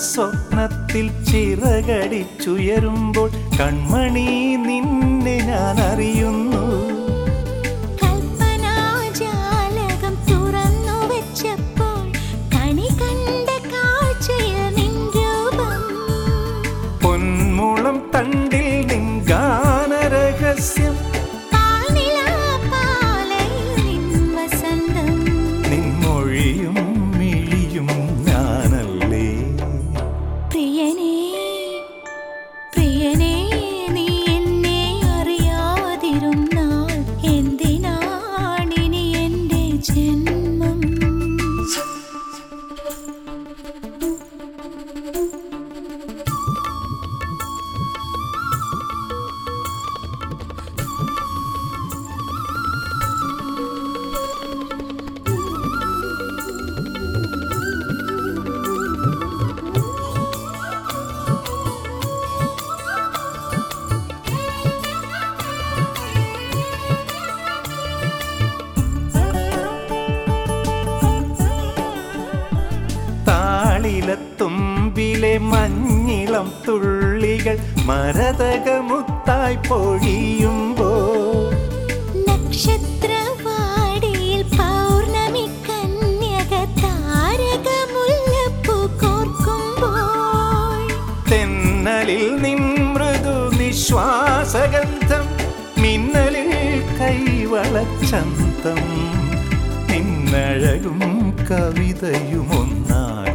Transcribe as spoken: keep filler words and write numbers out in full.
സ്വപ്നത്തിൽ ചിറകടിച്ചുയരുമ്പോൾ കൺമണി നിന്നെ ഞാൻ അറിയുന്നു. കൽപ്പനാജാലകം തുറന്നു വെച്ചപ്പോൾ കണി കണ്ട കാഴ്ചയിൽ നിൻ രൂപം. പൊന്മുളം തണ്ടിൽ നിൻ ഗാനരഹസ്യം, നിൻമൊഴിയും മിഴിയും ഞാനല്ലേ. പ്രിയനേ പ്രിയനേ നീ എന്നെ അറിയാതിരുന്നാൽ എന്തിനാണിനി എൻ്റെ ജന്മം? തുമ്പിലെ മഞ്ഞിളം തുള്ളികൾ മരതകമുത്തായി പൊഴിയുമ്പോൾ, നക്ഷത്രവാടിയിൽ പൗർണമി കന്യക താരകമുല്ലപ്പൂ കോർക്കുമ്പോൾ, തെന്നലിൽ നിൻ മൃദു നിശ്വാസഗന്ധം, മിന്നലിൽ കൈവളച്ചന്തം, നിന്നഴകും കവിതയുമൊന്നായി